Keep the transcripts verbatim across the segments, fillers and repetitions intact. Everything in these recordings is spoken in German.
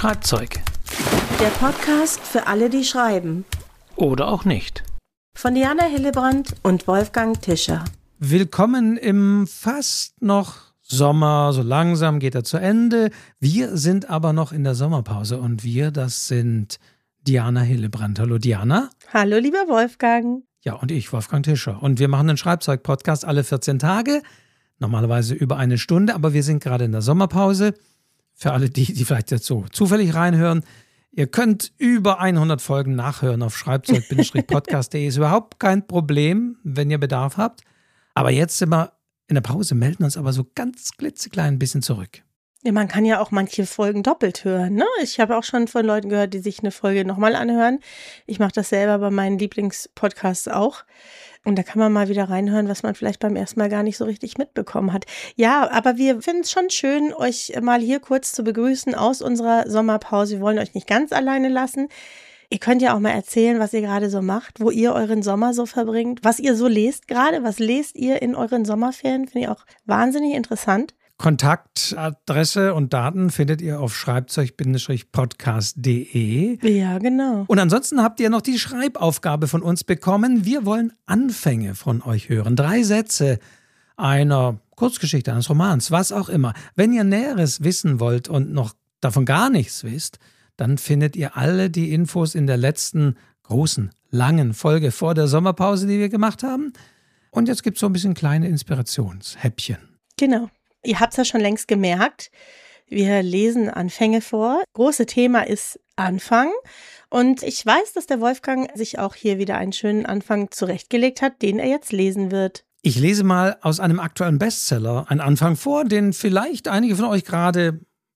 Schreibzeug. Der Podcast für alle, die schreiben. Oder auch nicht. Von Diana Hillebrand und Wolfgang Tischer. Willkommen im fast noch Sommer. So langsam geht er zu Ende. Wir sind aber noch in der Sommerpause. Und wir, das sind Diana Hillebrand. Hallo Diana. Hallo lieber Wolfgang. Ja, und ich, Wolfgang Tischer. Und wir machen einen Schreibzeug-Podcast alle vierzehn Tage. Normalerweise über eine Stunde. Aber wir sind gerade in der Sommerpause. Für alle die, die vielleicht jetzt so zufällig reinhören. Ihr könnt über hundert Folgen nachhören auf schreibzeug Podcast punkt de. Ist überhaupt kein Problem, wenn ihr Bedarf habt. Aber jetzt sind wir in der Pause, melden uns aber so ganz klitzeklein ein bisschen zurück. Ja, man kann ja auch manche Folgen doppelt hören, ne? Ich habe auch schon von Leuten gehört, die sich eine Folge nochmal anhören. Ich mache das selber bei meinen Lieblingspodcasts auch. Und da kann man mal wieder reinhören, was man vielleicht beim ersten Mal gar nicht so richtig mitbekommen hat. Ja, aber wir finden es schon schön, euch mal hier kurz zu begrüßen aus unserer Sommerpause. Wir wollen euch nicht ganz alleine lassen. Ihr könnt ja auch mal erzählen, was ihr gerade so macht, wo ihr euren Sommer so verbringt, was ihr so lest gerade. Was lest ihr in euren Sommerferien? Finde ich auch wahnsinnig interessant. Kontaktadresse und Daten findet ihr auf schreibzeug Podcast punkt de. Ja, genau. Und ansonsten habt ihr noch die Schreibaufgabe von uns bekommen. Wir wollen Anfänge von euch hören. Drei Sätze einer Kurzgeschichte, eines Romans, was auch immer. Wenn ihr Näheres wissen wollt und noch davon gar nichts wisst, dann findet ihr alle die Infos in der letzten großen, langen Folge vor der Sommerpause, die wir gemacht haben. Und jetzt gibt es so ein bisschen kleine Inspirationshäppchen. Genau. Ihr habt es ja schon längst gemerkt, wir lesen Anfänge vor. Große Thema ist Anfang. Und ich weiß, dass der Wolfgang sich auch hier wieder einen schönen Anfang zurechtgelegt hat, den er jetzt lesen wird. Ich lese mal aus einem aktuellen Bestseller einen Anfang vor, den vielleicht einige von euch gerade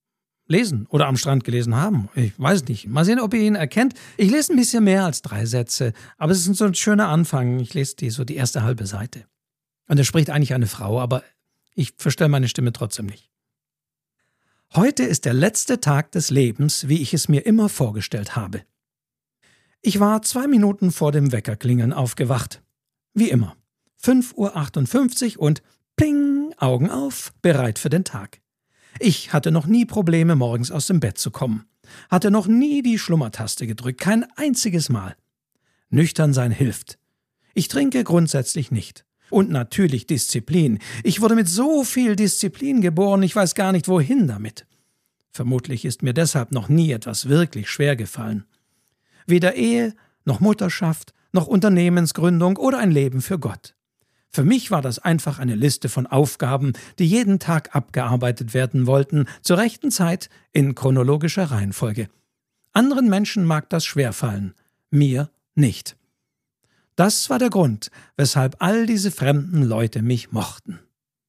lesen oder am Strand gelesen haben. Ich weiß nicht. Mal sehen, ob ihr ihn erkennt. Ich lese ein bisschen mehr als drei Sätze, aber es ist so ein schöner Anfang. Ich lese die, so die erste halbe Seite. Und da spricht eigentlich eine Frau, aber ich verstelle meine Stimme trotzdem nicht. Heute ist der letzte Tag des Lebens, wie ich es mir immer vorgestellt habe. Ich war zwei Minuten vor dem Weckerklingeln aufgewacht. Wie immer. fünf Uhr achtundfünfzig und pling, Augen auf, bereit für den Tag. Ich hatte noch nie Probleme, morgens aus dem Bett zu kommen. Hatte noch nie die Schlummertaste gedrückt, kein einziges Mal. Nüchtern sein hilft. Ich trinke grundsätzlich nicht. Und natürlich Disziplin. Ich wurde mit so viel Disziplin geboren, ich weiß gar nicht, wohin damit. Vermutlich ist mir deshalb noch nie etwas wirklich schwer gefallen. Weder Ehe, noch Mutterschaft, noch Unternehmensgründung oder ein Leben für Gott. Für mich war das einfach eine Liste von Aufgaben, die jeden Tag abgearbeitet werden wollten, zur rechten Zeit in chronologischer Reihenfolge. Anderen Menschen mag das schwerfallen, mir nicht. Das war der Grund, weshalb all diese fremden Leute mich mochten.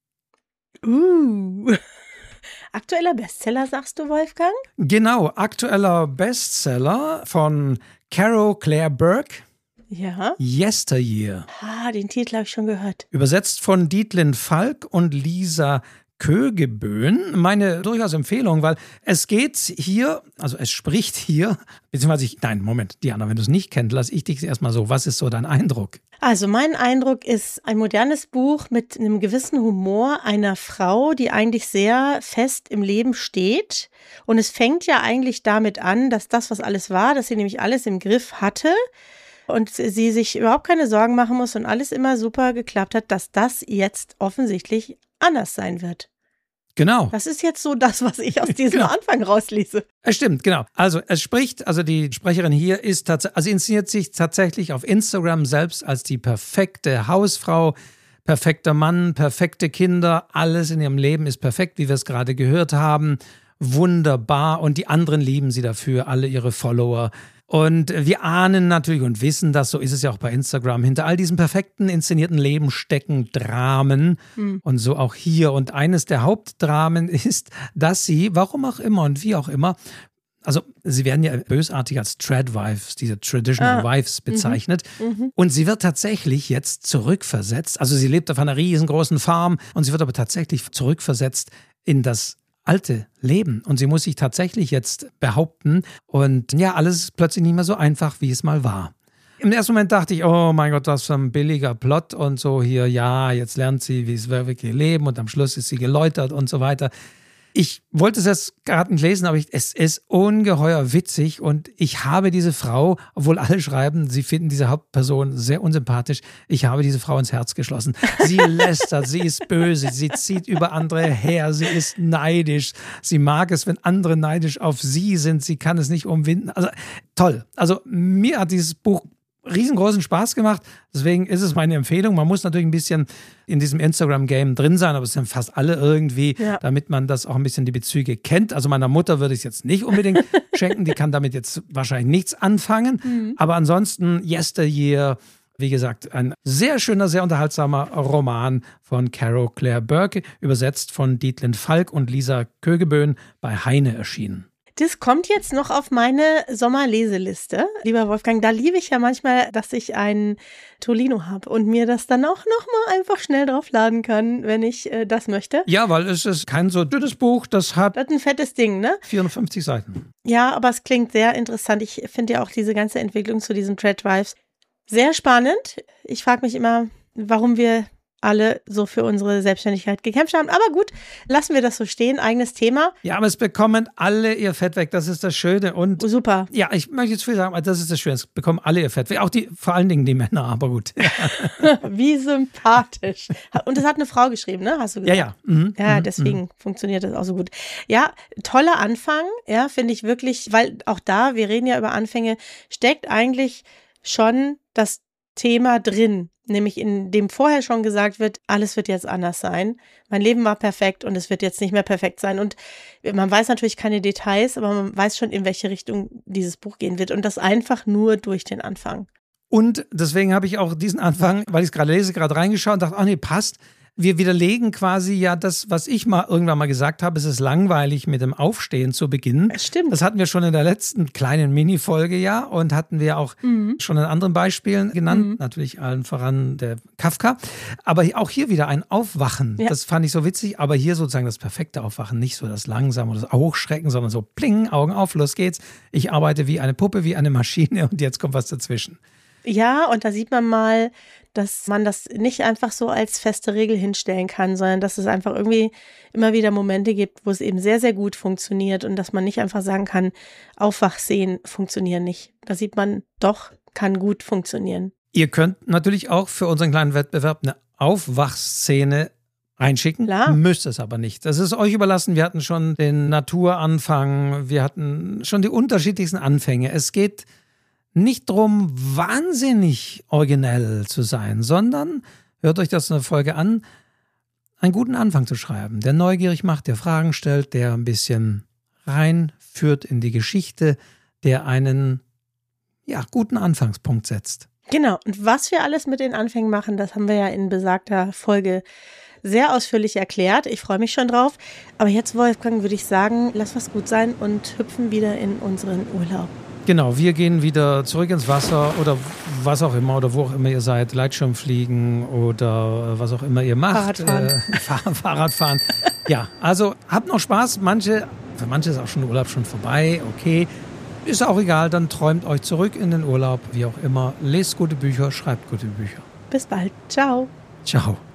Uh, aktueller Bestseller, sagst du, Wolfgang? Genau, aktueller Bestseller von Carol Claire Burke. Ja. Yesteryear. Ah, den Titel habe ich schon gehört. Übersetzt von Dietlin Falk und Lisa Kögeböhn. Meine durchaus Empfehlung, weil es geht hier, also es spricht hier, beziehungsweise ich, nein, Moment, Diana, wenn du es nicht kennst, lass ich dich erstmal so. Was ist so dein Eindruck? Also mein Eindruck ist ein modernes Buch mit einem gewissen Humor einer Frau, die eigentlich sehr fest im Leben steht. Und es fängt ja eigentlich damit an, dass das, was alles war, dass sie nämlich alles im Griff hatte und sie sich überhaupt keine Sorgen machen muss und alles immer super geklappt hat, dass das jetzt offensichtlich anders sein wird. Genau. Das ist jetzt so das, was ich aus diesem genau. Anfang rauslese. Es stimmt, genau. Also es spricht, also die Sprecherin hier ist tatsächlich, also inszeniert sich tatsächlich auf Instagram selbst als die perfekte Hausfrau, perfekter Mann, perfekte Kinder, alles in ihrem Leben ist perfekt, wie wir es gerade gehört haben. Wunderbar. Und die anderen lieben sie dafür, alle ihre Follower. Und wir ahnen natürlich und wissen, dass so ist es ja auch bei Instagram, hinter all diesen perfekten inszenierten Leben stecken Dramen mhm. und so auch hier. Und eines der Hauptdramen ist, dass sie, warum auch immer und wie auch immer, also sie werden ja bösartig als Tradwives, diese Traditional ah. Wives bezeichnet. Mhm. Und sie wird tatsächlich jetzt zurückversetzt, also sie lebt auf einer riesengroßen Farm und sie wird aber tatsächlich zurückversetzt in das alte Leben. Und sie muss sich tatsächlich jetzt behaupten. Und ja, alles ist plötzlich nicht mehr so einfach, wie es mal war. Im ersten Moment dachte ich, oh mein Gott, das ist ein billiger Plot und so hier, ja, jetzt lernt sie, wie es wirklich leben und am Schluss ist sie geläutert und so weiter. Ich wollte es jetzt gerade nicht lesen, aber ich, es ist ungeheuer witzig und ich habe diese Frau, obwohl alle schreiben, sie finden diese Hauptperson sehr unsympathisch, ich habe diese Frau ins Herz geschlossen. Sie lästert, sie ist böse, sie zieht über andere her, sie ist neidisch, sie mag es, wenn andere neidisch auf sie sind, sie kann es nicht umwinden. Also toll. Also mir hat dieses Buch riesengroßen Spaß gemacht, deswegen ist es meine Empfehlung. Man muss natürlich ein bisschen in diesem Instagram-Game drin sein, aber es sind fast alle irgendwie, ja. damit man das auch ein bisschen die Bezüge kennt. Also meiner Mutter würde ich es jetzt nicht unbedingt schenken, die kann damit jetzt wahrscheinlich nichts anfangen, mhm. aber ansonsten Yesteryear, wie gesagt, ein sehr schöner, sehr unterhaltsamer Roman von Caro Claire Burke, übersetzt von Dietlind Falk und Lisa Kögeböhn, bei Heine erschienen. Das kommt jetzt noch auf meine Sommerleseliste, lieber Wolfgang. Da liebe ich ja manchmal, dass ich einen Tolino habe und mir das dann auch nochmal einfach schnell draufladen kann, wenn ich äh, das möchte. Ja, weil es ist kein so dünnes Buch, das hat das ist ein fettes Ding, ne? vierhundertfünfzig Seiten. Ja, aber es klingt sehr interessant. Ich finde ja auch diese ganze Entwicklung zu diesen Thread Drives sehr spannend. Ich frage mich immer, warum wir alle so für unsere Selbstständigkeit gekämpft haben. Aber gut, lassen wir das so stehen. Eigenes Thema. Ja, aber es bekommen alle ihr Fett weg. Das ist das Schöne. Und super. Ja, ich möchte jetzt viel sagen, aber das ist das Schöne. Es bekommen alle ihr Fett weg. Auch die, vor allen Dingen die Männer, aber gut. Wie sympathisch. Und das hat eine Frau geschrieben, ne? Hast du gesagt? Ja, ja. Mhm. Ja, deswegen mhm. funktioniert das auch so gut. Ja, toller Anfang. Ja, finde ich wirklich, weil auch da, wir reden ja über Anfänge, steckt eigentlich schon das Thema drin. Nämlich in dem vorher schon gesagt wird, alles wird jetzt anders sein. Mein Leben war perfekt und es wird jetzt nicht mehr perfekt sein. Und man weiß natürlich keine Details, aber man weiß schon, in welche Richtung dieses Buch gehen wird. Und das einfach nur durch den Anfang. Und deswegen habe ich auch diesen Anfang, weil ich es gerade lese, gerade reingeschaut und dachte, ach nee, passt. Wir widerlegen quasi ja das, was ich mal irgendwann mal gesagt habe, es ist langweilig mit dem Aufstehen zu beginnen. Das stimmt. Das hatten wir schon in der letzten kleinen Mini-Folge ja und hatten wir auch mhm. schon in anderen Beispielen genannt, mhm. natürlich allen voran der Kafka. Aber auch hier wieder ein Aufwachen, ja. Das fand ich so witzig, aber hier sozusagen das perfekte Aufwachen, nicht so das langsame oder das Hochschrecken, sondern so pling, Augen auf, los geht's. Ich arbeite wie eine Puppe, wie eine Maschine und jetzt kommt was dazwischen. Ja, und da sieht man mal, dass man das nicht einfach so als feste Regel hinstellen kann, sondern dass es einfach irgendwie immer wieder Momente gibt, wo es eben sehr, sehr gut funktioniert und dass man nicht einfach sagen kann, Aufwachszenen funktionieren nicht. Da sieht man, doch, kann gut funktionieren. Ihr könnt natürlich auch für unseren kleinen Wettbewerb eine Aufwachszene einschicken, Klar. Müsst es aber nicht. Das ist euch überlassen. Wir hatten schon den Naturanfang, wir hatten schon die unterschiedlichsten Anfänge. Es geht nicht darum, wahnsinnig originell zu sein, sondern, hört euch das in der Folge an, einen guten Anfang zu schreiben, der neugierig macht, der Fragen stellt, der ein bisschen reinführt in die Geschichte, der einen ja, guten Anfangspunkt setzt. Genau, und was wir alles mit den Anfängen machen, das haben wir ja in besagter Folge sehr ausführlich erklärt. Ich freue mich schon drauf. Aber jetzt, Wolfgang, würde ich sagen, lass was gut sein und hüpfen wieder in unseren Urlaub. Genau, wir gehen wieder zurück ins Wasser oder was auch immer oder wo auch immer ihr seid, Gleitschirmfliegen oder was auch immer ihr macht. Fahrradfahren. Äh, Fahr- Fahrradfahren. Ja, also habt noch Spaß. Manche, für manche ist auch schon der Urlaub schon vorbei, okay. Ist auch egal, dann träumt euch zurück in den Urlaub, wie auch immer. Lest gute Bücher, schreibt gute Bücher. Bis bald. Ciao. Ciao.